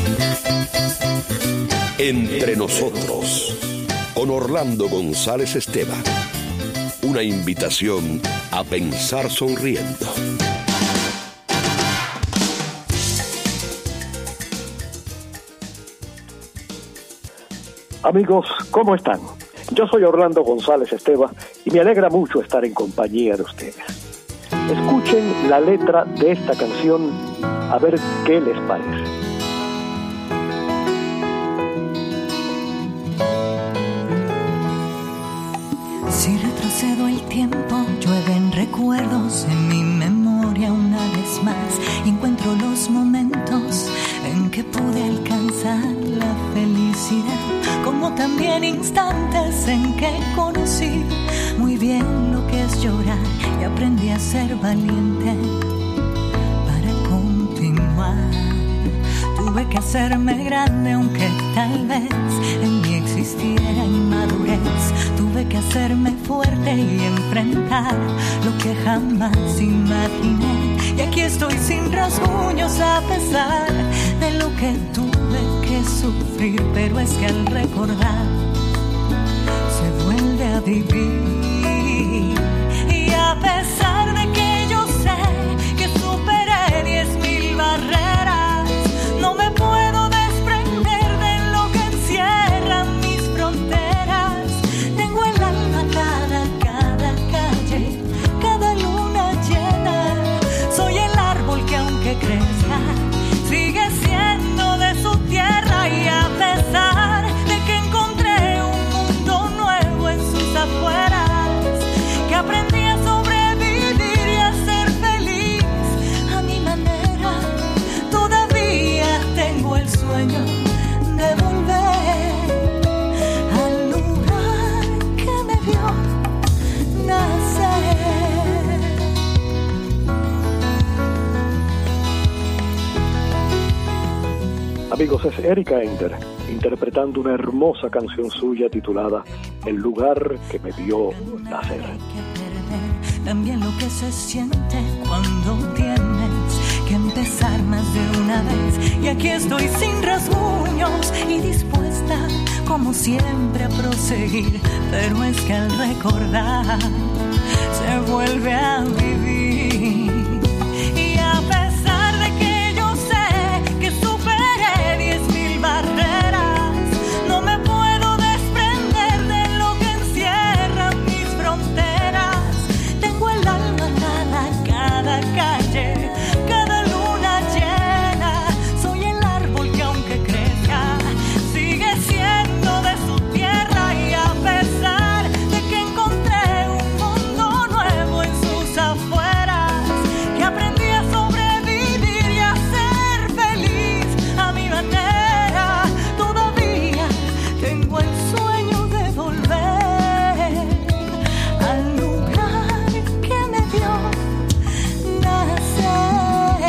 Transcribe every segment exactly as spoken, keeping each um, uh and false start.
Entre nosotros, con Orlando González Esteban. Una invitación a pensar sonriendo. Amigos, ¿cómo están? Yo soy Orlando González Esteban y me alegra mucho estar en compañía de ustedes. Escuchen la letra de esta canción a ver qué les parece. Si retrocedo el tiempo, llueven recuerdos en mi memoria una vez más y encuentro los momentos en que pude alcanzar la felicidad, como también instantes en que conocí muy bien lo que es llorar y aprendí a ser valiente para continuar. Tuve que hacerme grande aunque tal vez en mí existiera inmadurez. Tuve que hacerme fuerte y enfrentar lo que jamás imaginé. Y aquí estoy sin rasguños a pesar de lo que tuve que sufrir. Pero es que al recordar se vuelve a vivir. Y a pesar de que yo sé que superé diez mil barreras, no me puedo desprender de lo que encierran mis fronteras. Tengo el alma cada, cada calle, cada luna llena. Soy el árbol que aunque crezca, sigue siendo de su tierra. Y a pesar de que encontré un mundo nuevo en sus afueras, que aprendí a sobrevivir y a ser feliz a mi manera, todavía tengo el sueño de volver al lugar que me vio nacer. Amigos, es Erika Ender interpretando una hermosa canción suya titulada El lugar que me vio nacer. También lo que se siente cuando tienes que empezar más de una vez. Y aquí estoy sin rasguños y dispuesta como siempre a proseguir. Pero es que al recordar se vuelve a vivir. Y a pesar de que yo sé que superé diez mil barreras, no me puedo desprender de lo que encierran mis fronteras. Tengo el alma cada, cada calle, cada luna llena. Soy el árbol que aunque crezca, sigue siendo de su tierra. Y a pesar de que encontré un mundo nuevo en sus afueras, que aprendí a sobrevivir y a ser feliz a mi manera, todavía tengo el sueño de volver al lugar que me vio nacer.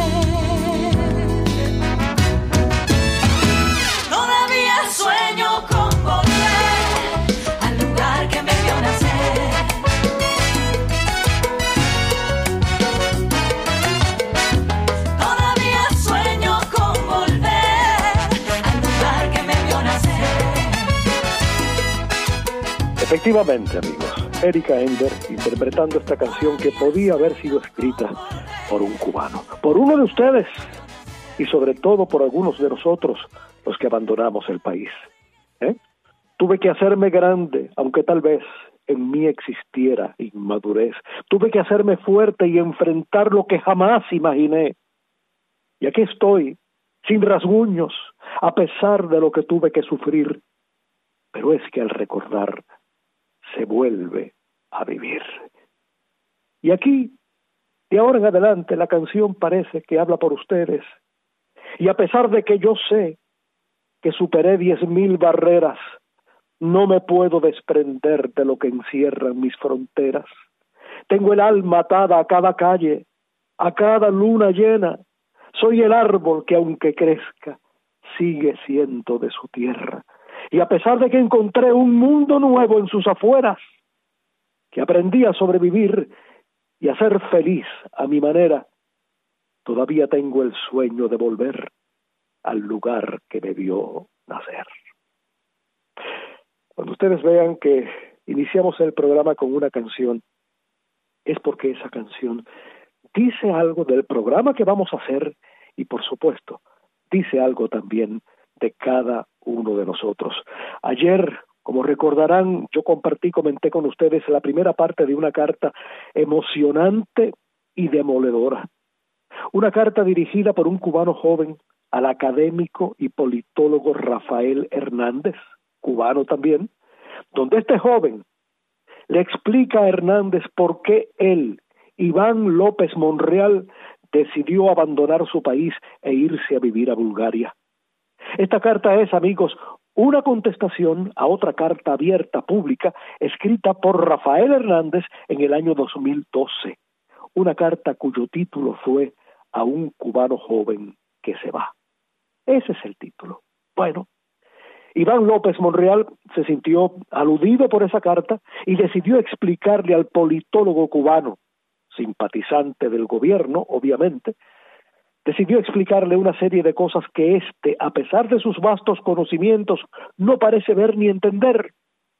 Todavía sueño con volver al lugar que me vio nacer. Todavía sueño con volver al lugar que me vio nacer. Efectivamente, amigos, Erika Ender interpretando esta canción que podía haber sido escrita por un cubano, por uno de ustedes y sobre todo por algunos de nosotros, los que abandonamos el país. ¿Eh? Tuve que hacerme grande, aunque tal vez en mí existiera inmadurez. Tuve que hacerme fuerte y enfrentar lo que jamás imaginé. Y aquí estoy, sin rasguños, a pesar de lo que tuve que sufrir. Pero es que al recordar se vuelve a vivir. Y aquí, de ahora en adelante, la canción parece que habla por ustedes. Y a pesar de que yo sé que superé diez mil barreras, no me puedo desprender de lo que encierran mis fronteras. Tengo el alma atada a cada calle, a cada luna llena. Soy el árbol que aunque crezca, sigue siendo de su tierra. Y a pesar de que encontré un mundo nuevo en sus afueras, que aprendí a sobrevivir y a ser feliz a mi manera, todavía tengo el sueño de volver al lugar que me vio nacer. Cuando ustedes vean que iniciamos el programa con una canción, es porque esa canción dice algo del programa que vamos a hacer y, por supuesto, dice algo también de cada uno de nosotros. Ayer, como recordarán, yo compartí, comenté con ustedes la primera parte de una carta emocionante y demoledora. Una carta dirigida por un cubano joven al académico y politólogo Rafael Hernández, cubano también, donde este joven le explica a Hernández por qué él, Iván López Monreal, decidió abandonar su país e irse a vivir a Bulgaria. Esta carta es, amigos, una contestación a otra carta abierta pública escrita por Rafael Hernández en el año dos mil doce, una carta cuyo título fue A un cubano joven que se va. Ese es el título. Bueno, Iván López Monreal se sintió aludido por esa carta y decidió explicarle al politólogo cubano, simpatizante del gobierno, obviamente, decidió explicarle una serie de cosas que éste, a pesar de sus vastos conocimientos, no parece ver ni entender.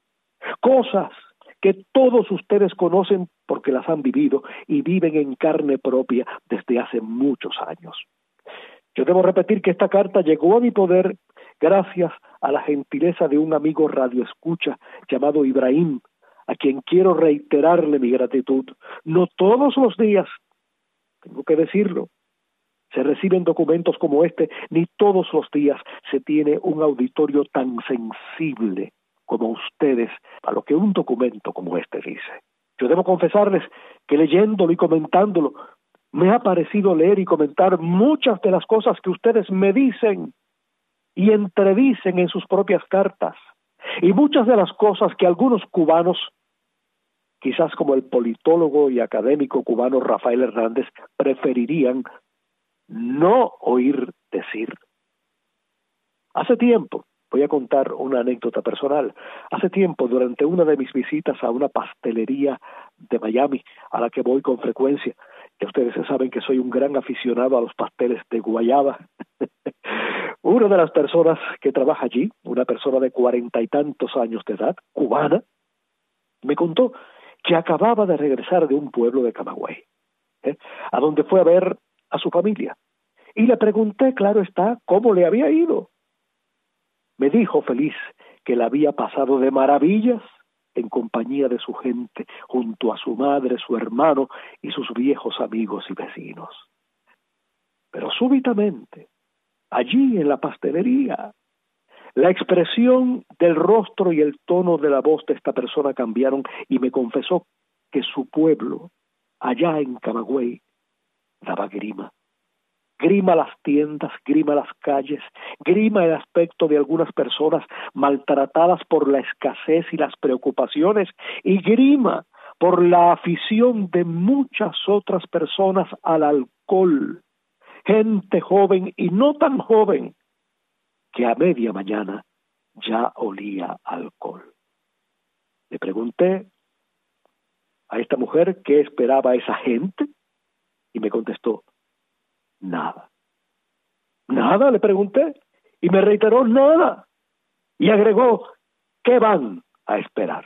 Cosas que todos ustedes conocen porque las han vivido y viven en carne propia desde hace muchos años. Yo debo repetir que esta carta llegó a mi poder gracias a la gentileza de un amigo radioescucha llamado Ibrahim, a quien quiero reiterarle mi gratitud. No todos los días, tengo que decirlo, se reciben documentos como este, ni todos los días se tiene un auditorio tan sensible como ustedes a lo que un documento como este dice. Yo debo confesarles que leyéndolo y comentándolo, me ha parecido leer y comentar muchas de las cosas que ustedes me dicen y entredicen en sus propias cartas, y muchas de las cosas que algunos cubanos, quizás como el politólogo y académico cubano Rafael Hernández, preferirían no oír decir. Hace tiempo, voy a contar una anécdota personal, hace tiempo, durante una de mis visitas a una pastelería de Miami, a la que voy con frecuencia, que ustedes saben que soy un gran aficionado a los pasteles de guayaba, una de las personas que trabaja allí, una persona de cuarenta y tantos años de edad, cubana, me contó que acababa de regresar de un pueblo de Camagüey, ¿eh? a donde fue a ver a su familia. Y le pregunté, claro está, cómo le había ido. Me dijo feliz que la había pasado de maravillas en compañía de su gente, junto a su madre, su hermano y sus viejos amigos y vecinos. Pero súbitamente, allí en la pastelería, la expresión del rostro y el tono de la voz de esta persona cambiaron y me confesó que su pueblo, allá en Camagüey, daba grima. Grima las tiendas, grima las calles, grima el aspecto de algunas personas maltratadas por la escasez y las preocupaciones, y grima por la afición de muchas otras personas al alcohol, gente joven y no tan joven, que a media mañana ya olía alcohol. Le pregunté a esta mujer qué esperaba esa gente y me contestó, nada. ¿Nada? Le pregunté y me reiteró nada y agregó, ¿qué van a esperar?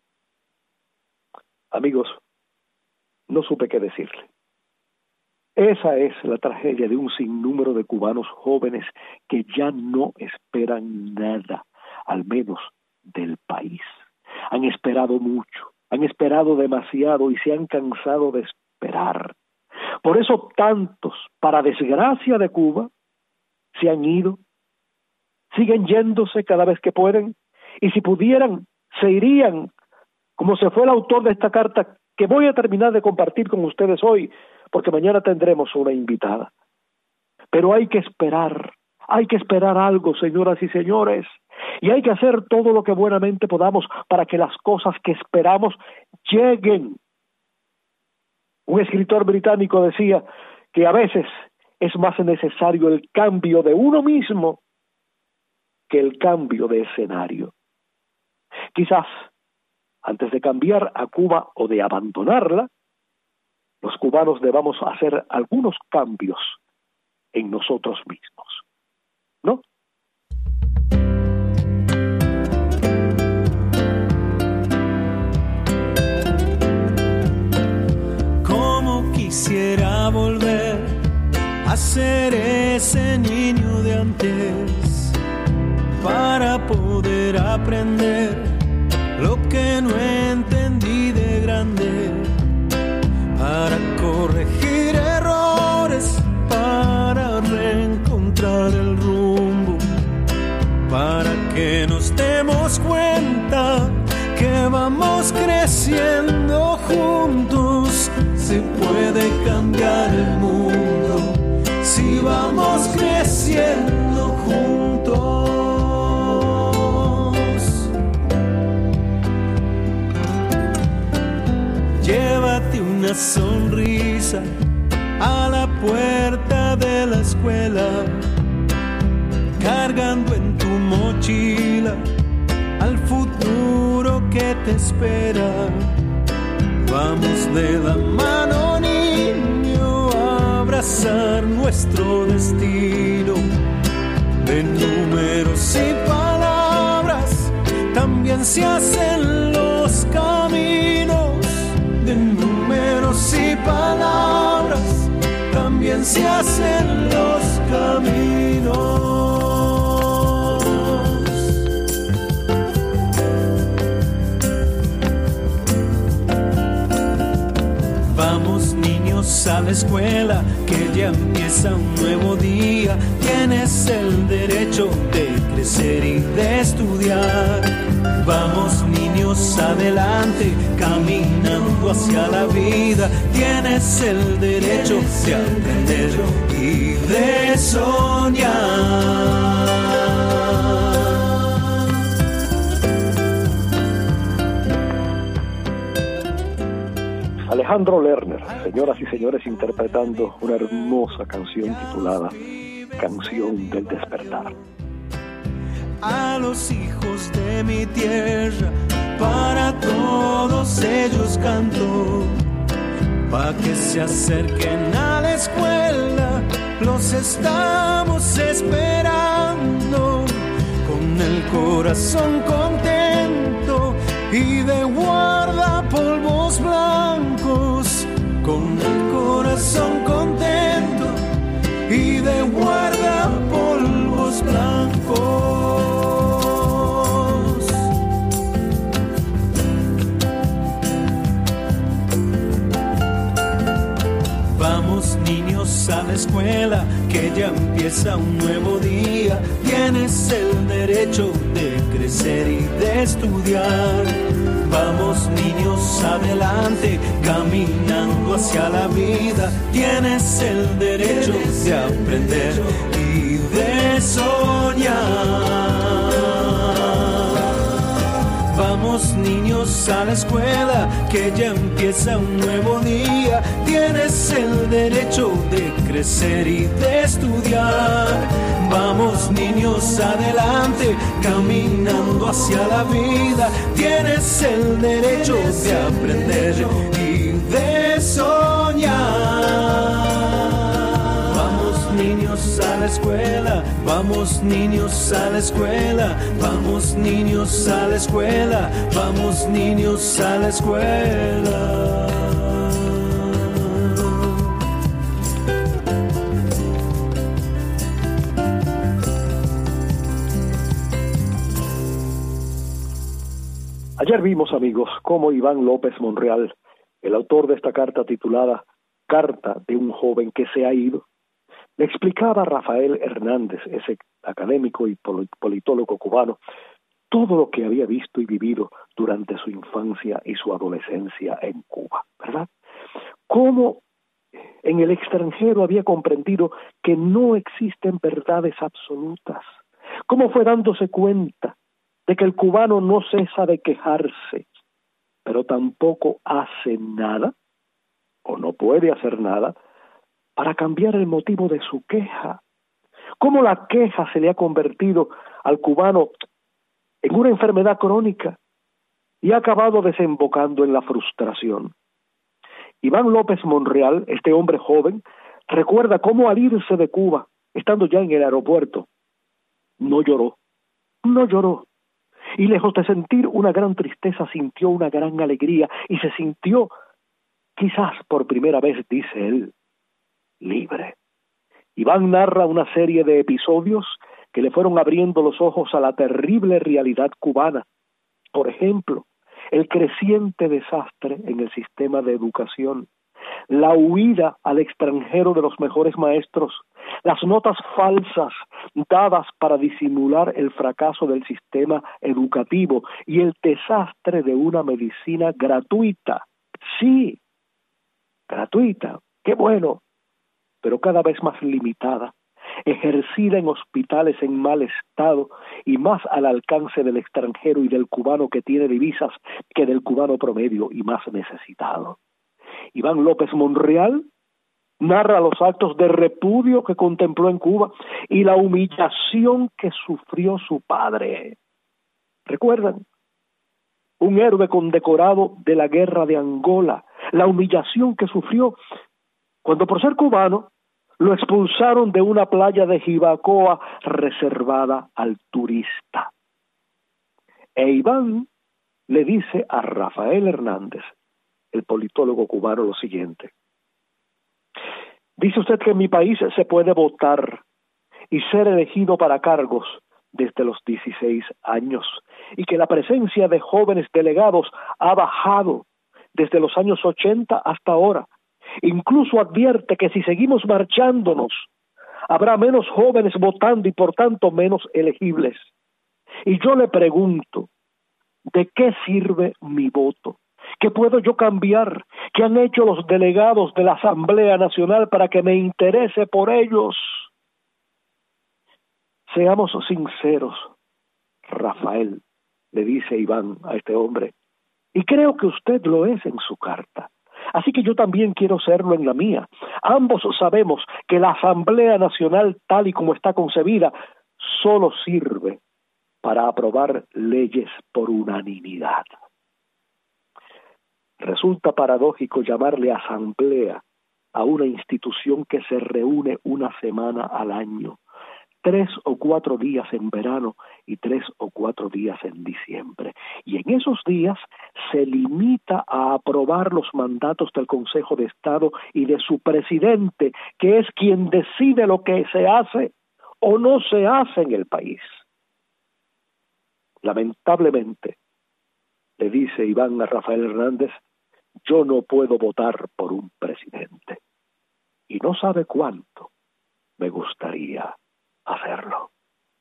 Amigos, no supe qué decirle. Esa es la tragedia de un sinnúmero de cubanos jóvenes que ya no esperan nada, al menos del país. Han esperado mucho, han esperado demasiado y se han cansado de esperar. Por eso tantos, para desgracia de Cuba, se han ido, siguen yéndose cada vez que pueden, y si pudieran, se irían, como se fue el autor de esta carta, que voy a terminar de compartir con ustedes hoy, porque mañana tendremos una invitada. Pero hay que esperar, hay que esperar algo, señoras y señores, y hay que hacer todo lo que buenamente podamos para que las cosas que esperamos lleguen. Un escritor británico decía que a veces es más necesario el cambio de uno mismo que el cambio de escenario. Quizás, antes de cambiar a Cuba o de abandonarla, los cubanos debamos hacer algunos cambios en nosotros mismos. antes para poder aprender lo que no entendí de grande, para corregir errores, para reencontrar el rumbo, para que nos demos cuenta que vamos creciendo juntos. Se puede cambiar el mundo si vamos creciendo juntos. Llévate una sonrisa a la puerta de la escuela, cargando en tu mochila al futuro que te espera. Vamos de la mano, niño, a abrazar nuestro destino. De números y palabras también se hacen los caminos. De números y palabras también se hacen los caminos. Vamos niños a la escuela, que ya empieza un nuevo día. Tienes el derecho de crecer y de estudiar. Vamos niños adelante, caminando hacia la vida. Tienes el derecho de aprender y de soñar. Alejandro Lerner, señoras y señores, interpretando una hermosa canción titulada Canción del Despertar. A los hijos de mi tierra, para todos ellos canto, pa' que se acerquen a la escuela, los estamos esperando, con el corazón contento y de guardapolvos blancos, con el corazón contento y de guardapolvos blancos. Vamos niños a la escuela, que ya empieza un nuevo día. Tienes el derecho de crecer y de estudiar. Vamos niños adelante, caminando hacia la vida. Tienes el derecho de aprender y de soñar. Vamos niños a la escuela, que ya empieza un nuevo día. Tienes el derecho de crecer y de estudiar. Vamos niños adelante, caminando hacia la vida. Tienes el derecho de aprender y de soñar. Vamos niños a la escuela, vamos niños a la escuela, vamos niños a la escuela, vamos niños a la escuela. Ayer vimos, amigos, cómo Iván López Monreal, el autor de esta carta titulada Carta de un joven que se ha ido, le explicaba a Rafael Hernández, ese académico y politólogo cubano, todo lo que había visto y vivido durante su infancia y su adolescencia en Cuba, ¿verdad? Cómo en el extranjero había comprendido que no existen verdades absolutas, cómo fue dándose cuenta de que el cubano no cesa de quejarse, pero tampoco hace nada, o no puede hacer nada, para cambiar el motivo de su queja. Cómo la queja se le ha convertido al cubano en una enfermedad crónica y ha acabado desembocando en la frustración. Iván López Monreal, este hombre joven, recuerda cómo al irse de Cuba, estando ya en el aeropuerto, no lloró, no lloró. Y lejos de sentir una gran tristeza, sintió una gran alegría y se sintió, quizás por primera vez, dice él, libre. Iván narra una serie de episodios que le fueron abriendo los ojos a la terrible realidad cubana. Por ejemplo, el creciente desastre en el sistema de educación, la huida al extranjero de los mejores maestros, las notas falsas dadas para disimular el fracaso del sistema educativo y el desastre de una medicina gratuita. Sí, gratuita, qué bueno, pero cada vez más limitada, ejercida en hospitales en mal estado y más al alcance del extranjero y del cubano que tiene divisas que del cubano promedio y más necesitado. Iván López Monreal narra los actos de repudio que contempló en Cuba y la humillación que sufrió su padre. ¿Recuerdan? Un héroe condecorado de la guerra de Angola, la humillación que sufrió cuando por ser cubano lo expulsaron de una playa de Jibacoa reservada al turista. E Iván le dice a Rafael Hernández, el politólogo cubano, lo siguiente: dice usted que en mi país se puede votar y ser elegido para cargos desde los dieciséis años y que la presencia de jóvenes delegados ha bajado desde los años ochenta hasta ahora. Incluso advierte que si seguimos marchándonos habrá menos jóvenes votando y por tanto menos elegibles. Y yo le pregunto, ¿de qué sirve mi voto? ¿Qué puedo yo cambiar? ¿Qué han hecho los delegados de la Asamblea Nacional para que me interese por ellos? Seamos sinceros, Rafael, le dice Iván a este hombre, y creo que usted lo es en su carta. Así que yo también quiero serlo en la mía. Ambos sabemos que la Asamblea Nacional, tal y como está concebida, solo sirve para aprobar leyes por unanimidad. Resulta paradójico llamarle asamblea a una institución que se reúne una semana al año, tres o cuatro días en verano y tres o cuatro días en diciembre. Y en esos días se limita a aprobar los mandatos del Consejo de Estado y de su presidente, que es quien decide lo que se hace o no se hace en el país. Lamentablemente, le dice Iván a Rafael Hernández, yo no puedo votar por un presidente. Y no sabe cuánto me gustaría hacerlo.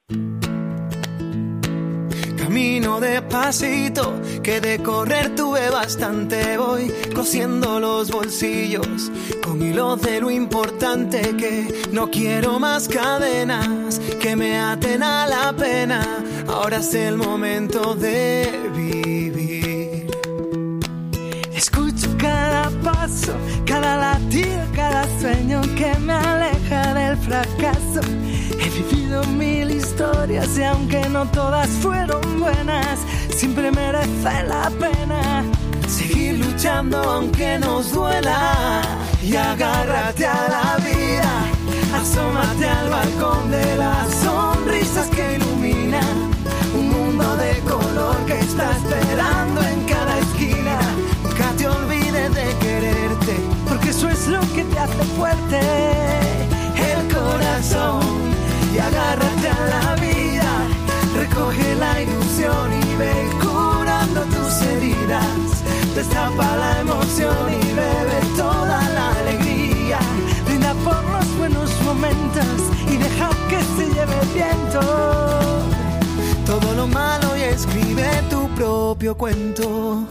Camino despacito, que de correr tuve bastante. Voy cosiendo los bolsillos con hilos de lo importante, que no quiero más cadenas que me aten a la pena. Ahora es el momento de vivir. Escucho cada paso, cada latido, cada sueño que me aleja del fracaso. He vivido mil historias y aunque no todas fueron buenas, siempre merece la pena seguir luchando aunque nos duela. Y agárrate a la vida, asómate al balcón de las sonrisas que iluminan un mundo de color que está esperando en cada esquina. Nunca te olvides de quererte, porque eso es lo que te hace fuerte. El corazón, y agárrate a la vida, recoge la ilusión y ve curando tus heridas. Destapa la emoción y bebe toda la alegría. Brinda por los buenos momentos y deja que se lleve el viento todo lo malo y escribe tu propio cuento.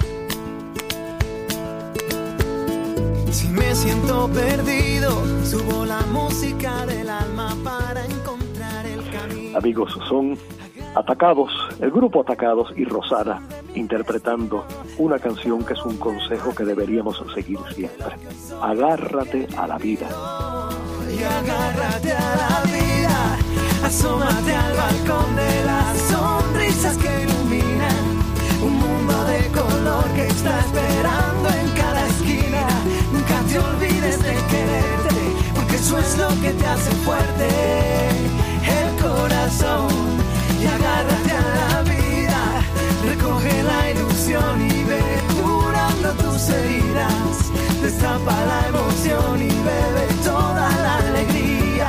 Si me siento perdido, subo la música del alma para encontrar el camino. Amigos, son Atacados, el grupo Atacados y Rosana, interpretando una canción que es un consejo que deberíamos seguir siempre. Agárrate a la vida. Y agárrate a la vida, asómate al balcón de las sonrisas que iluminan un mundo de color que está esperando en cada esquina. Nunca te olvides de quererte, porque eso es lo que te hace fuerte. El corazón, y agárrate a la vida, recoge la ilusión y ve curando tus heridas. Destapa la emoción y bebe toda la alegría.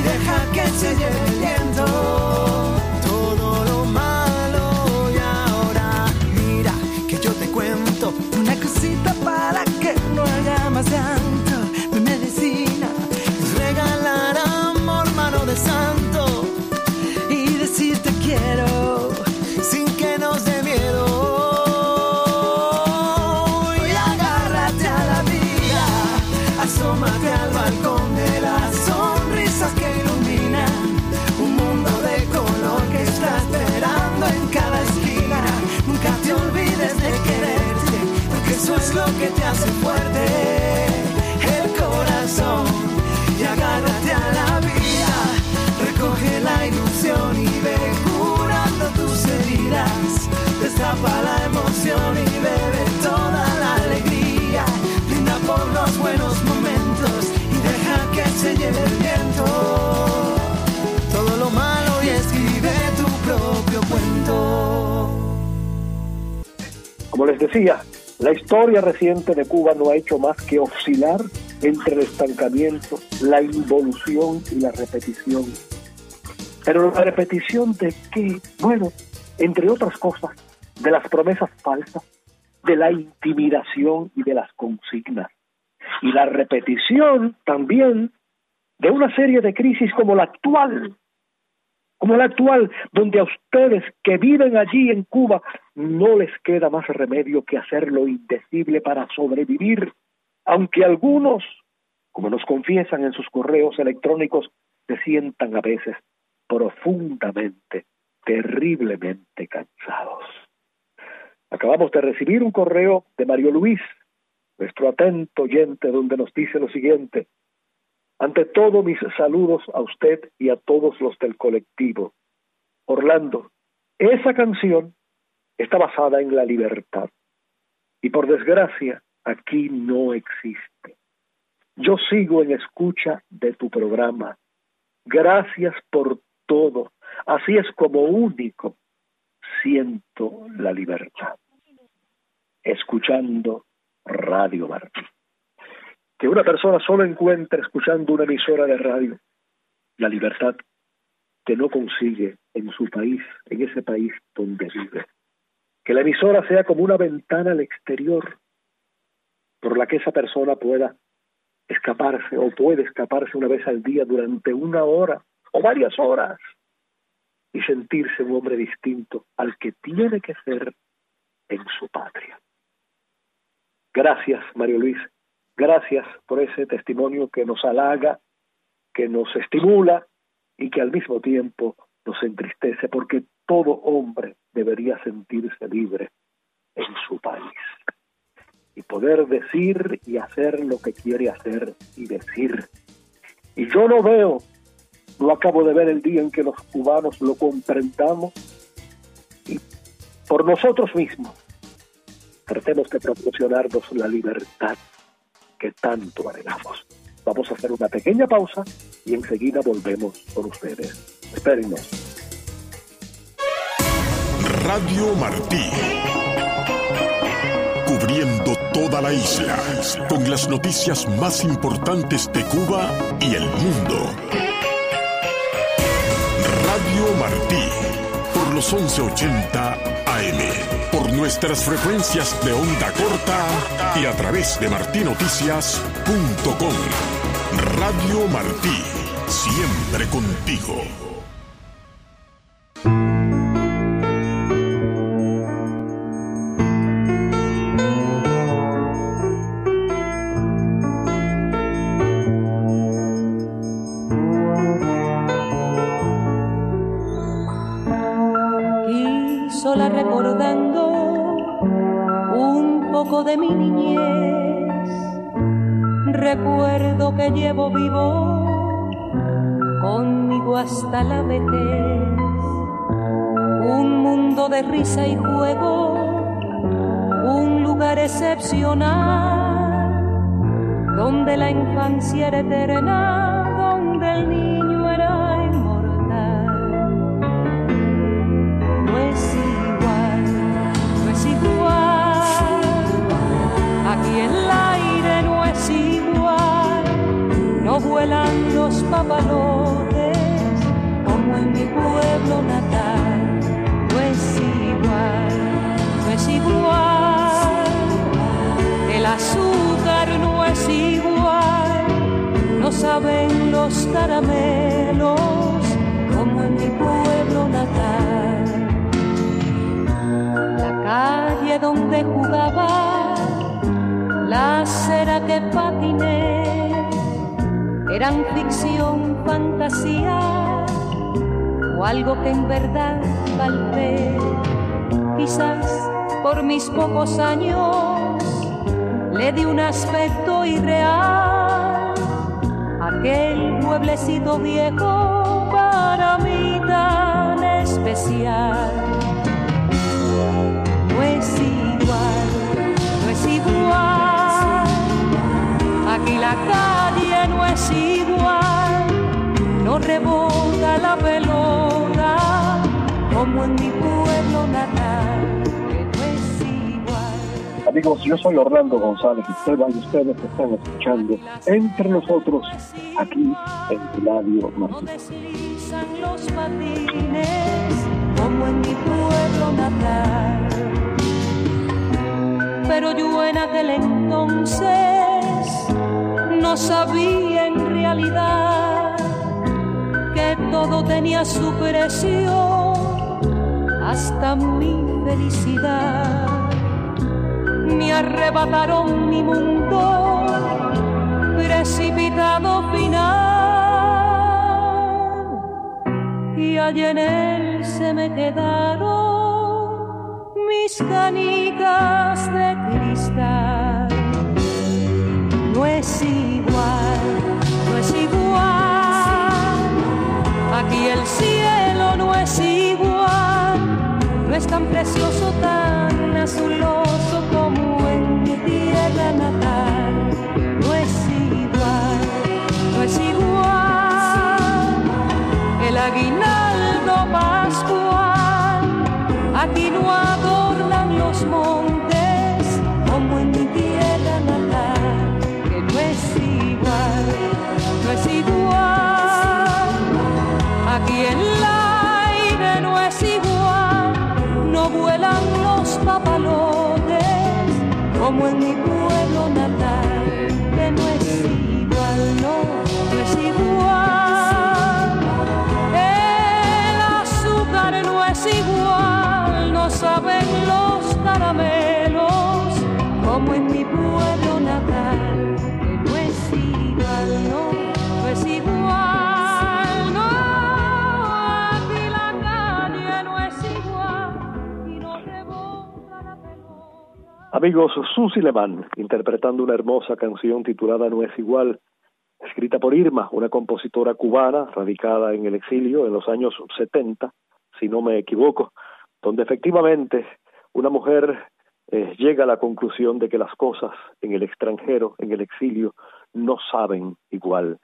deja que se lleve el viento todo lo malo. Y ahora mira que yo te cuento una cosita para que no haya más llanto. Mi medicina es regalar amor, mano de santo, y decir te quiero sin que nos dé miedo. Y agárrate a la vida, asómate al balcón de las sonrisas que iluminan un mundo de color que está esperando en cada esquina. Nunca te olvides de quererte, porque eso es lo que te hace fuerte, el corazón. Y agárrate a la vida, recoge la ilusión y ve curando tus heridas. Destapa la emoción y bebe toda la alegría. Brinda por los buenos momentos y deja que se lleve el viento todo lo malo y escribe tu propio cuento. Como les decía, la historia reciente de Cuba no ha hecho más que oscilar entre el estancamiento, la involución y la repetición. Pero la repetición de qué? Bueno, entre otras cosas, de las promesas falsas, de la intimidación y de las consignas. Y la repetición también de una serie de crisis como la actual, como la actual, donde a ustedes que viven allí en Cuba no les queda más remedio que hacer lo indecible para sobrevivir, aunque algunos, como nos confiesan en sus correos electrónicos, se sientan a veces profundamente, terriblemente cansados. Acabamos de recibir un correo de Mario Luis, nuestro atento oyente, donde nos dice lo siguiente: ante todo, mis saludos a usted y a todos los del colectivo. Orlando, esa canción está basada en la libertad y por desgracia aquí no existe. Yo sigo en escucha de tu programa. Gracias por todo. Así es como único siento la libertad. Escuchando Radio Martí. Que una persona solo encuentre escuchando una emisora de radio la libertad que no consigue en su país, en ese país donde vive. Que la emisora sea como una ventana al exterior por la que esa persona pueda escaparse o puede escaparse una vez al día durante una hora o varias horas y sentirse un hombre distinto al que tiene que ser en su patria. Gracias, Mario Luis. Gracias por ese testimonio que nos halaga, que nos estimula y que al mismo tiempo nos entristece, porque todo hombre debería sentirse libre en su país y poder decir y hacer lo que quiere hacer y decir. Y yo no veo, no acabo de ver el día en que los cubanos lo comprendamos y por nosotros mismos tratemos de proporcionarnos la libertad que tanto anhelamos. Vamos a hacer una pequeña pausa y enseguida volvemos con ustedes. Espérennos. Radio Martí, cubriendo toda la isla con las noticias más importantes de Cuba y el mundo. Radio Martí, por los once ochenta A M, por nuestras frecuencias de onda corta y a través de martinoticias punto com. Radio Martí, siempre contigo. Sola recordando un poco de mi niñez, recuerdo que llevo vivo conmigo hasta la vejez, un mundo de risa y juego, un lugar excepcional, donde la infancia era eterna, donde el niño era inmortal. No es aquí el aire no es igual, no vuelan los papalotes en mi pueblo natal. No es igual, no es igual. El azúcar no es igual. No saben los caramelos como en mi pueblo natal. La calle donde jugaba, la acera que patiné, eran ficción, fantasía o algo que en verdad palpé. Quizás por mis pocos años le di un aspecto irreal a aquel pueblecito viejo para mí tan especial. No es igual, no es igual. Aquí la calle no es igual, no rebota la pelota como en mi pueblo natal, que no es igual. Amigos, yo soy Orlando González Esteban y ustedes están escuchando Entre Nosotros, aquí en Radio Martín. Deslizan los patines como en mi pueblo natal, pero yo en aquel entonces no sabía en realidad que todo tenía su precio, hasta mi felicidad. Me arrebataron mi mundo, precipitado final, y allí en él se me quedaron mis canicas de cristal. No es igual, no es igual. Aquí el cielo no es igual, no es tan precioso, tan azuloso como en mi tierra natal. No es igual, no es igual. El aguinaldo pascual aquí no adornan los montes como en mi tierra natal. Que no es igual, no es igual. Aquí el aire no es igual, no vuelan los papalotes como en mi pueblo natal. Que no es igual, no, no es igual. El azúcar no es igual, no saben los caramelos como en mi pueblo natal. Que no es igual, no, no es igual, no. Aquí la calle no es igual y no rebota la pelota. Amigos, Susi Lemán interpretando una hermosa canción titulada No es igual, escrita por Irma, una compositora cubana radicada en el exilio en los años setenta, si no me equivoco, donde efectivamente una mujer eh, llega a la conclusión de que las cosas en el extranjero, en el exilio, no saben igual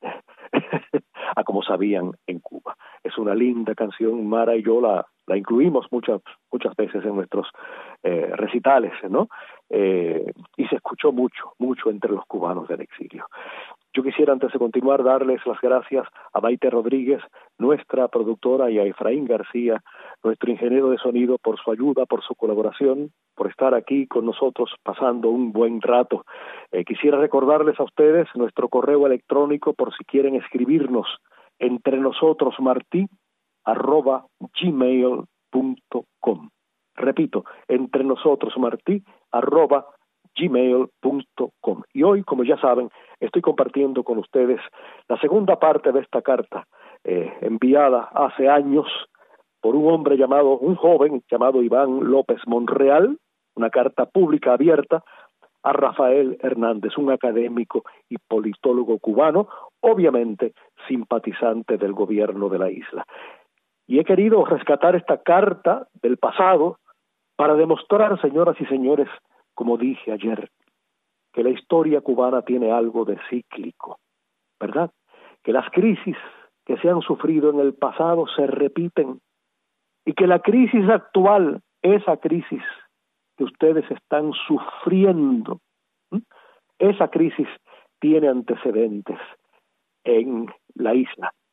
a como sabían en Cuba. Es una linda canción, Mara y yo la, la incluimos muchas muchas veces en nuestros eh, recitales, ¿no? Eh, y se escuchó mucho, mucho entre los cubanos del exilio. Yo quisiera, antes de continuar, darles las gracias a Maite Rodríguez, nuestra productora, y a Efraín García, nuestro ingeniero de sonido, por su ayuda, por su colaboración, por estar aquí con nosotros pasando un buen rato. Eh, quisiera recordarles a ustedes nuestro correo electrónico por si quieren escribirnos, entre nosotros martí arroba gmail punto com. Repito, entre nosotros martí arroba gmail punto com. Y hoy, como ya saben, estoy compartiendo con ustedes la segunda parte de esta carta eh, enviada hace años por un hombre llamado, un joven llamado Iván López Monreal, una carta pública abierta a Rafael Hernández, un académico y politólogo cubano, obviamente simpatizante del gobierno de la isla. Y he querido rescatar esta carta del pasado para demostrar, señoras y señores, como dije ayer, que la historia cubana tiene algo de cíclico, ¿verdad? Que las crisis que se han sufrido en el pasado se repiten y que la crisis actual, esa crisis que ustedes están sufriendo, ¿sí? Esa crisis tiene antecedentes en la isla.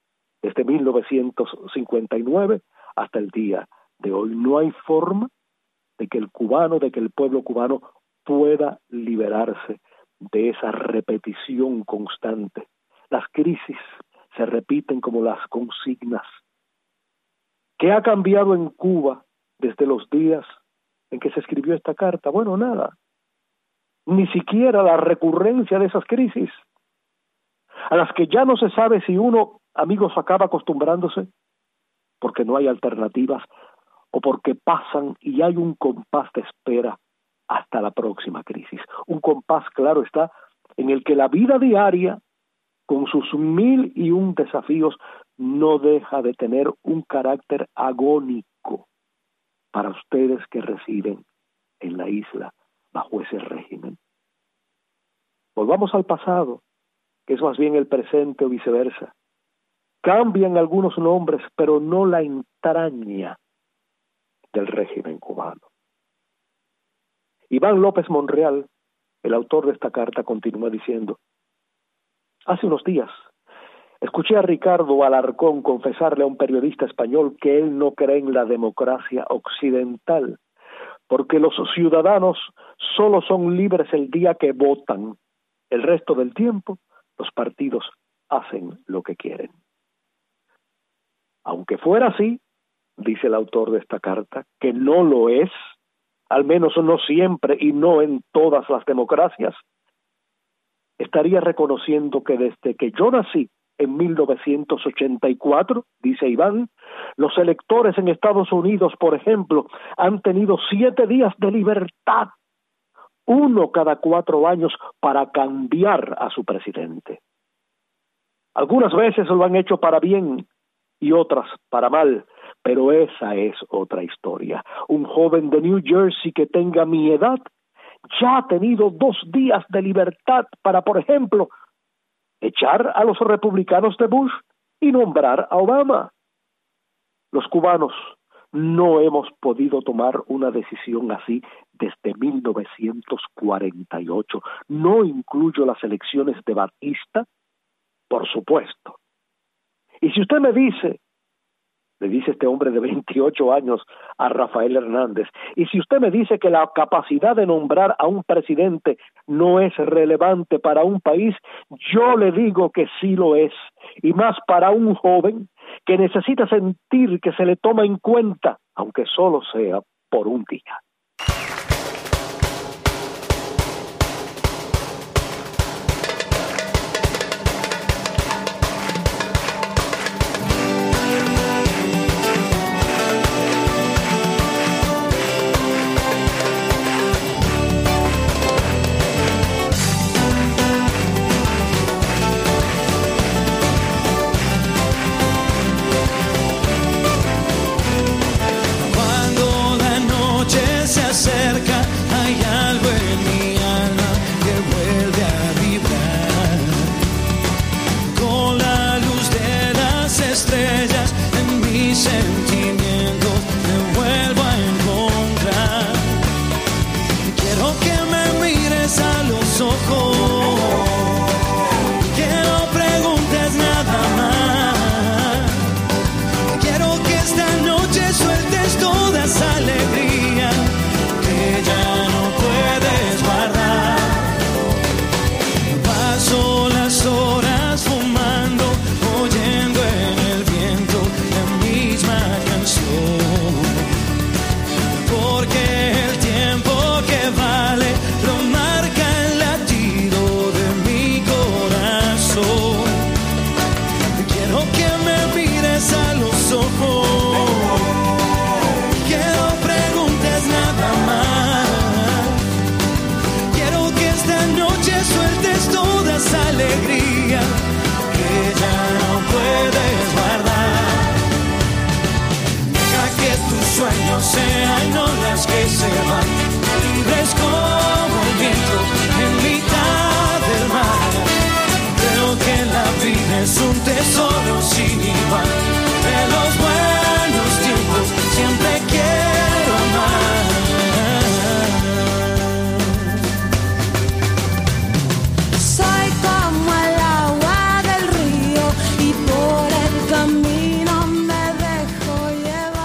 desde mil novecientos cincuenta y nueve hasta el día de hoy. No hay forma de que el cubano, de que el pueblo cubano pueda liberarse de esa repetición constante. Las crisis se repiten como las consignas. ¿Qué ha cambiado en Cuba desde los días en que se escribió esta carta? Bueno, nada. Ni siquiera la recurrencia de esas crisis, a las que ya no se sabe si uno, amigos, acaba acostumbrándose porque no hay alternativas o porque pasan y hay un compás de espera hasta la próxima crisis. Un compás, claro está, en el que la vida diaria, con sus mil y un desafíos, no deja de tener un carácter agónico para ustedes que residen en la isla bajo ese régimen. Volvamos al pasado, que es más bien el presente o viceversa. Cambian algunos nombres, pero no la entraña del régimen cubano. Iván López Monreal, el autor de esta carta, continúa diciendo: hace unos días escuché a Ricardo Alarcón confesarle a un periodista español que él no cree en la democracia occidental, porque los ciudadanos solo son libres el día que votan. El resto del tiempo, los partidos hacen lo que quieren. Aunque fuera así, dice el autor de esta carta, que no lo es, al menos no siempre y no en todas las democracias, estaría reconociendo que desde que yo nací en mil novecientos ochenta y cuatro, dice Iván, los electores en Estados Unidos, por ejemplo, han tenido siete días de libertad, uno cada cuatro años, para cambiar a su presidente. Algunas veces lo han hecho para bien y otras para mal, pero esa es otra historia. Un joven de New Jersey que tenga mi edad ya ha tenido dos días de libertad para, por ejemplo, echar a los republicanos de Bush y nombrar a Obama. Los cubanos no hemos podido tomar una decisión así desde mil novecientos cuarenta y ocho. No incluyo las elecciones de Batista, por supuesto. Y si usted me dice, le dice este hombre de veintiocho años a Rafael Hernández, y si usted me dice que la capacidad de nombrar a un presidente no es relevante para un país, yo le digo que sí lo es, y más para un joven que necesita sentir que se le toma en cuenta, aunque solo sea por un día.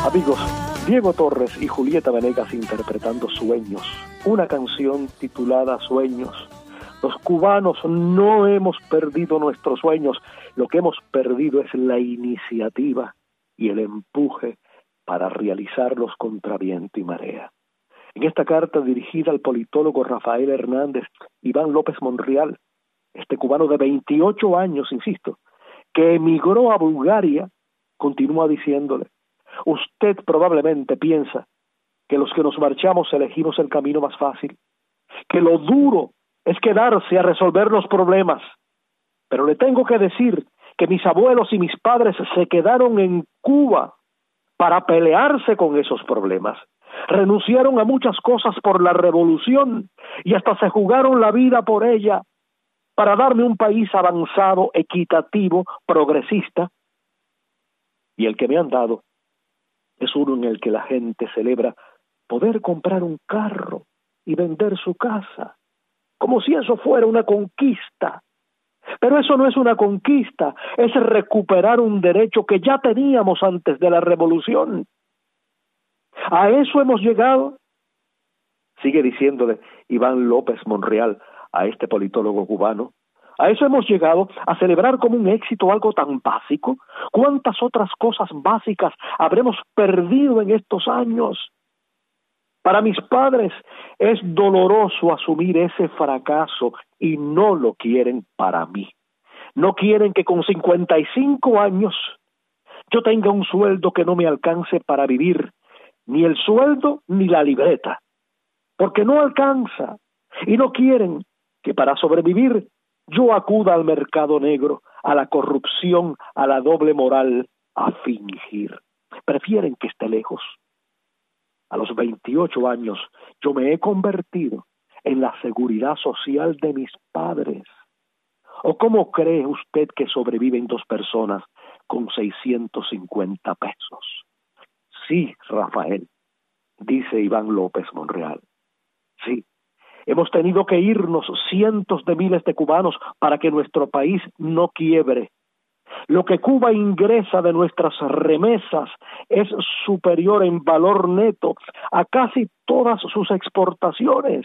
Amigos, Diego Torres y Julieta Venegas interpretando Sueños, una canción titulada Sueños. Los cubanos no hemos perdido nuestros sueños, lo que hemos perdido es la iniciativa y el empuje para realizarlos contra viento y marea. En esta carta dirigida al politólogo Rafael Hernández, Iván López Monreal, este cubano de veintiocho años, insisto, que emigró a Bulgaria, continúa diciéndole: usted probablemente piensa que los que nos marchamos elegimos el camino más fácil, que lo duro es quedarse a resolver los problemas, pero le tengo que decir que mis abuelos y mis padres se quedaron en Cuba para pelearse con esos problemas. Renunciaron a muchas cosas por la revolución y hasta se jugaron la vida por ella para darme un país avanzado, equitativo, progresista, y el que me han dado es uno en el que la gente celebra poder comprar un carro y vender su casa, como si eso fuera una conquista. Pero eso no es una conquista, es recuperar un derecho que ya teníamos antes de la revolución. ¿A eso hemos llegado? Sigue diciéndole Iván López Monreal a este politólogo cubano. ¿A eso hemos llegado? ¿A celebrar como un éxito algo tan básico? ¿Cuántas otras cosas básicas habremos perdido en estos años? Para mis padres es doloroso asumir ese fracaso y no lo quieren para mí. No quieren que con cincuenta y cinco años yo tenga un sueldo que no me alcance para vivir, ni el sueldo ni la libreta, porque no alcanza, y no quieren que para sobrevivir yo acuda al mercado negro, a la corrupción, a la doble moral, a fingir. Prefieren que esté lejos. A los veintiocho años yo me he convertido en la seguridad social de mis padres. ¿O cómo cree usted que sobreviven dos personas con seiscientos cincuenta pesos? Sí, Rafael, dice Iván López Monreal. Sí, hemos tenido que irnos cientos de miles de cubanos para que nuestro país no quiebre. Lo que Cuba ingresa de nuestras remesas es superior en valor neto a casi todas sus exportaciones.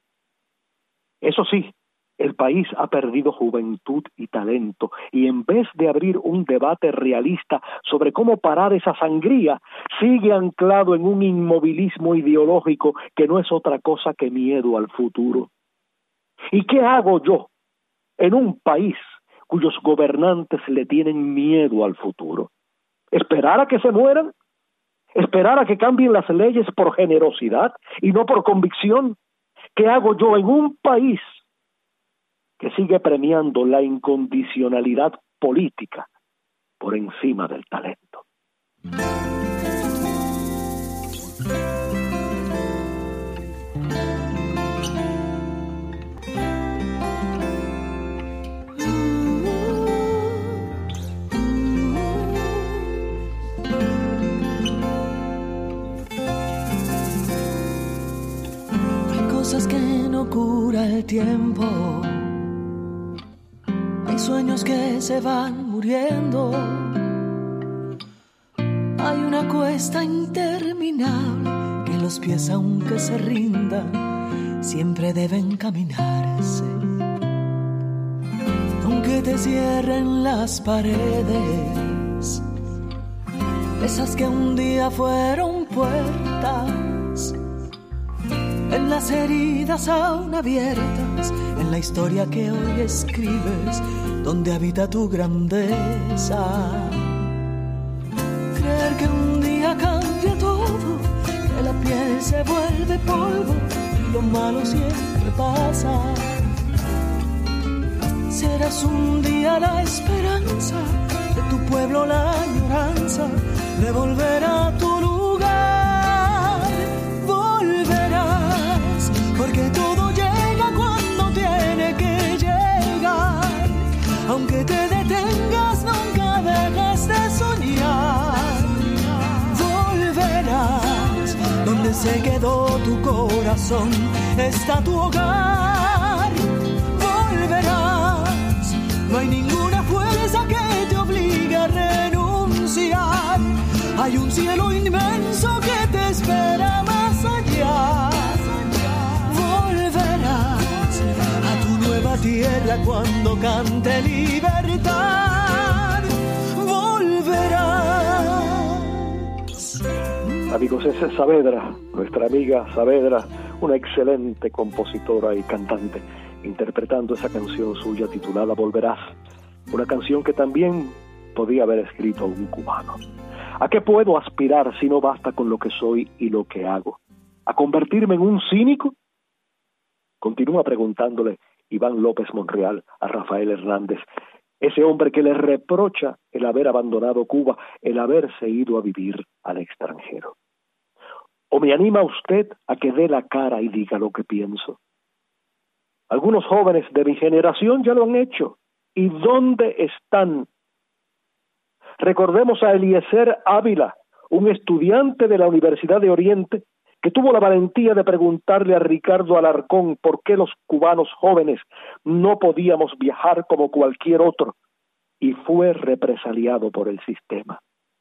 Eso sí, el país ha perdido juventud y talento, y en vez de abrir un debate realista sobre cómo parar esa sangría, sigue anclado en un inmovilismo ideológico que no es otra cosa que miedo al futuro. ¿Y qué hago yo en un país cuyos gobernantes le tienen miedo al futuro? ¿Esperar a que se mueran? ¿Esperar a que cambien las leyes por generosidad y no por convicción? ¿Qué hago yo en un país que sigue premiando la incondicionalidad política por encima del talento? Hay cosas que no cura el tiempo. Hay sueños que se van muriendo. Hay una cuesta interminable que los pies, aunque se rindan, siempre deben caminarse. Aunque te cierren las paredes, esas que un día fueron puertas, en las heridas aún abiertas, en la historia que hoy escribes, donde habita tu grandeza. Creer que un día cambia todo, que la piel se vuelve polvo y lo malo siempre pasa. Serás un día la esperanza de tu pueblo, la añoranza de volver a tu lugar. Volverás, porque todo llega cuando tiene que llegar. Aunque te detengas, nunca dejes de soñar. Volverás, donde se quedó tu corazón, está tu hogar. Volverás, no hay ninguna fuerza que te obligue a renunciar hay un cielo inmenso que te espera más allá. Volverás a tu nueva tierra cuando cante libertad. Volverás. Amigos, esa es Saavedra, nuestra amiga Saavedra, una excelente compositora y cantante, interpretando esa canción suya titulada Volverás, una canción que también podía haber escrito un cubano. ¿A qué puedo aspirar si no basta con lo que soy y lo que hago? ¿A convertirme en un cínico? Continúa preguntándole Iván López Monreal a Rafael Hernández, ese hombre que le reprocha el haber abandonado Cuba, el haberse ido a vivir al extranjero. ¿O me anima usted a que dé la cara y diga lo que pienso? Algunos jóvenes de mi generación ya lo han hecho. ¿Y dónde están? Recordemos a Eliezer Ávila, un estudiante de la Universidad de Oriente, que tuvo la valentía de preguntarle a Ricardo Alarcón por qué los cubanos jóvenes no podíamos viajar como cualquier otro, y fue represaliado por el sistema.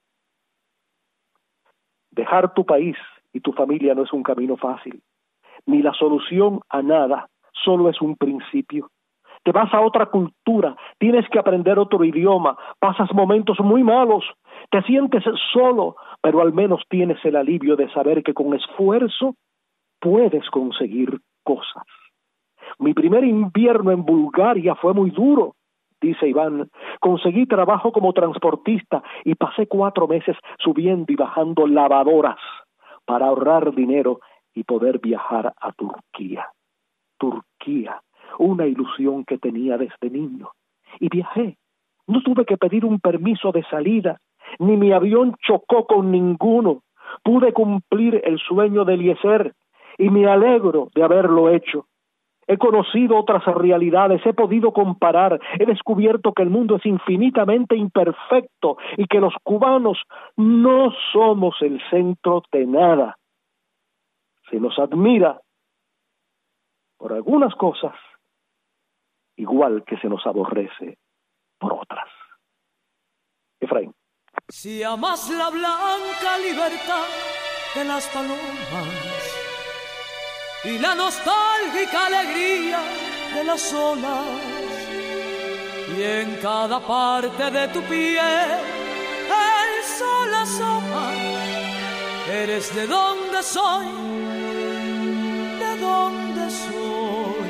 Dejar tu país y tu familia no es un camino fácil, ni la solución a nada, solo es un principio. Te vas a otra cultura, tienes que aprender otro idioma, pasas momentos muy malos, te sientes solo, pero al menos tienes el alivio de saber que con esfuerzo puedes conseguir cosas. Mi primer invierno en Bulgaria fue muy duro, dice Iván. Conseguí trabajo como transportista y pasé cuatro meses subiendo y bajando lavadoras para ahorrar dinero y poder viajar a Turquía. Turquía, una ilusión que tenía desde niño. Y viajé. No tuve que pedir un permiso de salida, ni mi avión chocó con ninguno. Pude cumplir el sueño de Eliezer y me alegro de haberlo hecho. He conocido otras realidades, he podido comparar, he descubierto que el mundo es infinitamente imperfecto y que los cubanos no somos el centro de nada. Se nos admira por algunas cosas, igual que se nos aborrece por otras. Efraín. Si amas la blanca libertad de las palomas y la nostálgica alegría de las olas, y en cada parte de tu piel el sol asoma, eres de donde soy, de donde soy.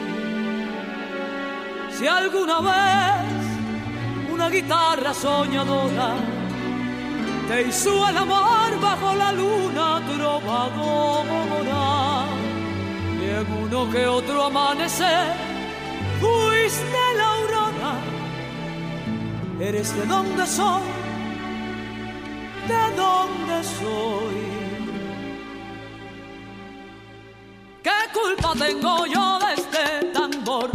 Si alguna vez una guitarra soñadora te hizo el amor bajo la luna trovadora, y en uno que otro amanecer fuiste la aurora, eres de donde soy, de donde soy. ¿Qué culpa tengo yo de este tambor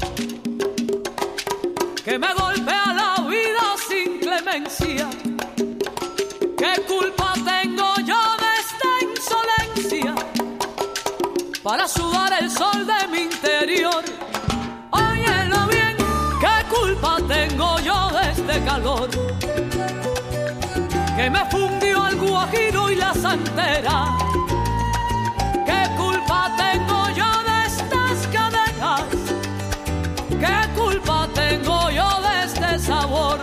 que me golpea la vida sin clemencia? ¿Qué culpa tengo yo de esta insolencia para sudar el sol de mi interior? Óyelo bien, ¿qué culpa tengo yo de este calor que me fundió el guajiro y la santera? ¿Qué culpa tengo yo de estas cadenas? ¿Qué culpa tengo yo de este sabor?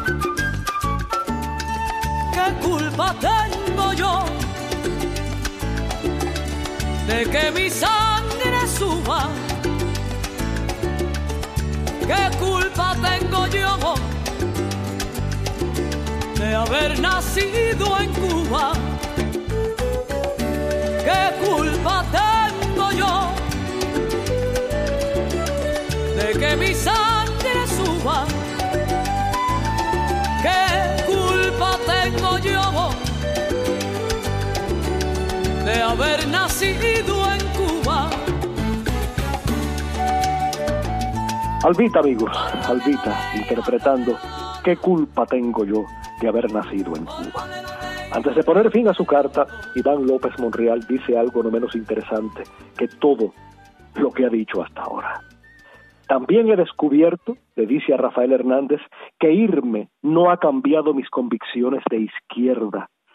¿Qué culpa tengo yo de que mi sangre suba? ¿Qué culpa tengo yo de haber nacido en Cuba? ¿Qué culpa tengo yo de que mi sangre suba? ¿Qué culpa tengo yo de haber nacido en Cuba? Alvita, amigos, Alvita, interpretando ¿Qué culpa tengo yo de haber nacido en Cuba? Antes de poner fin a su carta, Iván López Monreal dice algo no menos interesante que todo lo que ha dicho hasta ahora. También he descubierto, le dice a Rafael Hernández, que irme no ha cambiado mis convicciones de izquierda.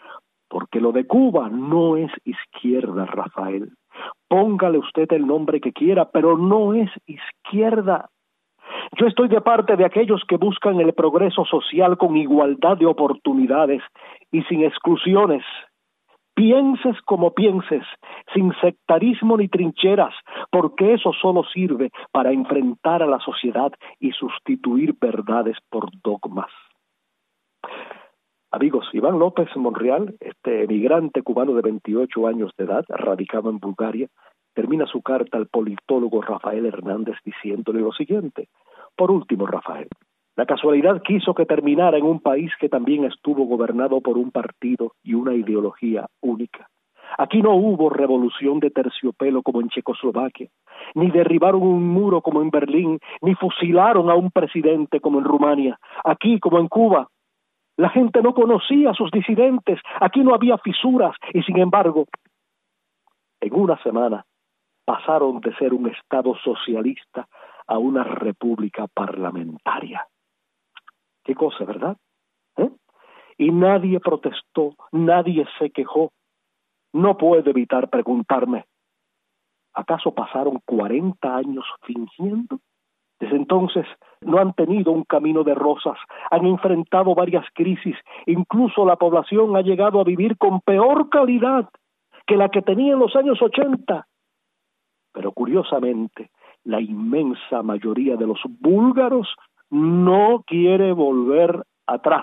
Porque lo de Cuba no es izquierda, Rafael. Póngale usted el nombre que quiera, pero no es izquierda. Yo estoy de parte de aquellos que buscan el progreso social con igualdad de oportunidades y sin exclusiones. Pienses como pienses, sin sectarismo ni trincheras, porque eso solo sirve para enfrentar a la sociedad y sustituir verdades por dogmas. Amigos, Iván López Monreal, este emigrante cubano de veintiocho años de edad, radicado en Bulgaria, termina su carta al politólogo Rafael Hernández diciéndole lo siguiente: por último, Rafael, la casualidad quiso que terminara en un país que también estuvo gobernado por un partido y una ideología única. Aquí no hubo revolución de terciopelo como en Checoslovaquia, ni derribaron un muro como en Berlín, ni fusilaron a un presidente como en Rumania. Aquí, como en Cuba, la gente no conocía a sus disidentes, aquí no había fisuras y, sin embargo, en una semana pasaron de ser un Estado socialista a una república parlamentaria. Qué cosa, ¿verdad? ¿Eh? Y nadie protestó, nadie se quejó. No puedo evitar preguntarme, ¿acaso pasaron cuarenta años fingiendo? Desde entonces no han tenido un camino de rosas, han enfrentado varias crisis, incluso la población ha llegado a vivir con peor calidad que la que tenía en los años ochenta. Pero curiosamente, la inmensa mayoría de los búlgaros no quiere volver atrás.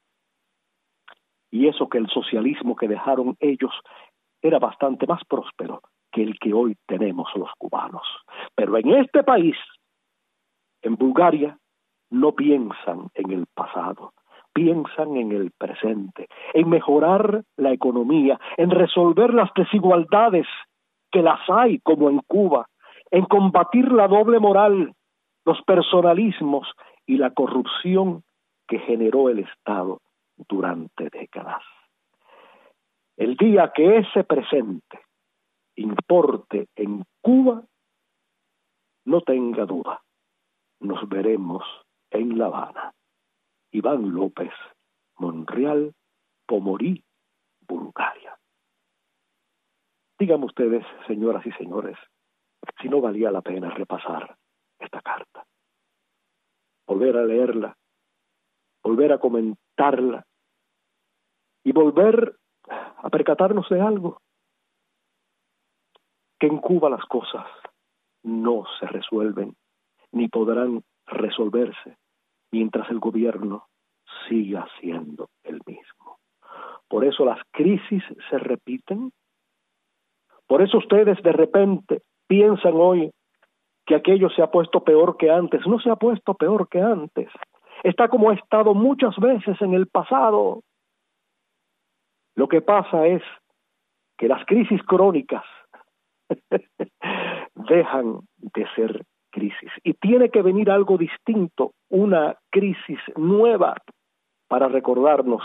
Y eso que el socialismo que dejaron ellos era bastante más próspero que el que hoy tenemos los cubanos. Pero en este país, en Bulgaria, no piensan en el pasado, piensan en el presente, en mejorar la economía, en resolver las desigualdades que las hay como en Cuba, en combatir la doble moral, los personalismos y la corrupción que generó el Estado durante décadas. El día que ese presente importe en Cuba, no tenga duda, nos veremos en La Habana. Iván López Monreal, Pomorí, Bulgaria. Díganme ustedes, señoras y señores, si no valía la pena repasar esta carta, volver a leerla, volver a comentarla y volver a percatarnos de algo, que en Cuba las cosas no se resuelven ni podrán resolverse mientras el gobierno siga siendo el mismo. Por eso las crisis se repiten, por eso ustedes de repente piensan hoy que aquello se ha puesto peor que antes. No se ha puesto peor que antes, está como ha estado muchas veces en el pasado. Lo que pasa es que las crisis crónicas dejan de ser crisis y tiene que venir algo distinto, una crisis nueva para recordarnos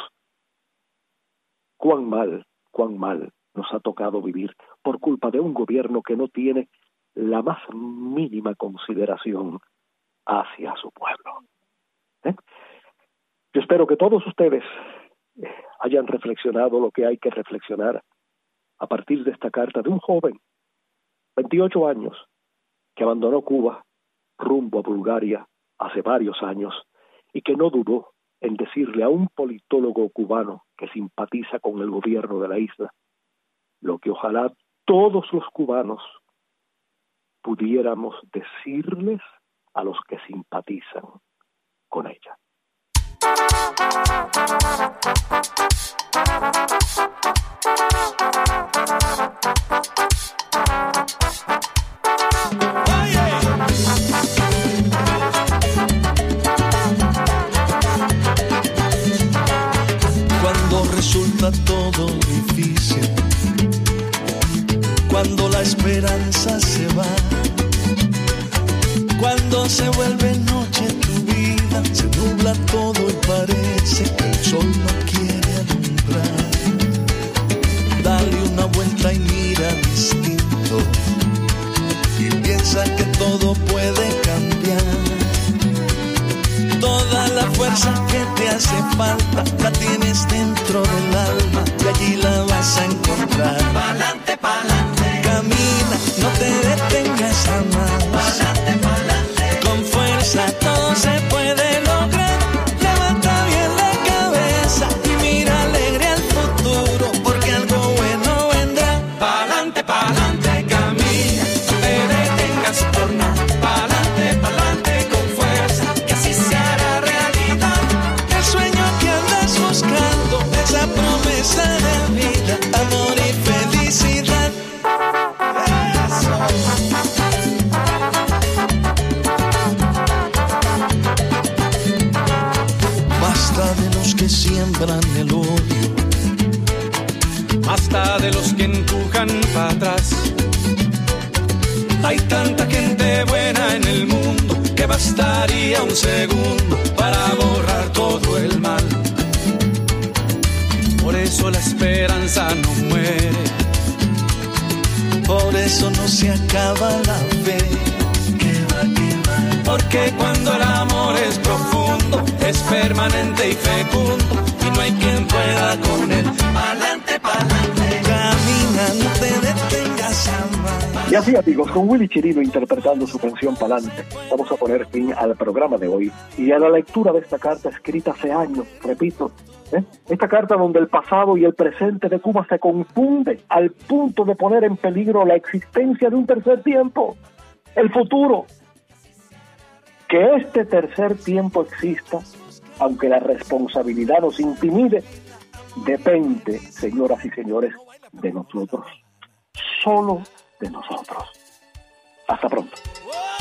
cuán mal, cuán mal nos ha tocado vivir por culpa de un gobierno que no tiene la más mínima consideración hacia su pueblo. ¿Eh? Yo espero que todos ustedes hayan reflexionado lo que hay que reflexionar a partir de esta carta de un joven, veintiocho años, que abandonó Cuba rumbo a Bulgaria hace varios años y que no dudó en decirle a un politólogo cubano que simpatiza con el gobierno de la isla lo que ojalá todos los cubanos pudiéramos decirles a los que simpatizan con ella. Cuando resulta todo difícil, cuando la esperanza se va, cuando se vuelve noche tu vida, se nubla todo y parece que el sol no quiere alumbrar. Dale una vuelta y mira distinto y piensa que todo puede cambiar. Toda la fuerza que te hace falta la tienes dentro del alma y allí la Basta de los que empujan para atrás. Hay tanta gente buena en el mundo que bastaría un segundo para borrar todo el mal. Por eso la esperanza no muere. Por eso no se acaba la fe. Que va, que va. Porque cuando el amor es profundo, es permanente y fecundo, y no hay quien pueda con él. Pa'lante, pa'lante. Caminante, detengas a amar. Y así, amigos, con Willy Chirino interpretando su canción Pa'lante, vamos a poner fin al programa de hoy y a la lectura de esta carta escrita hace años, repito, ¿eh? Esta carta donde el pasado y el presente de Cuba se confunden al punto de poner en peligro la existencia de un tercer tiempo, el futuro. Que este tercer tiempo exista, aunque la responsabilidad nos intimide, depende, señoras y señores, de nosotros, solo de nosotros. Hasta pronto.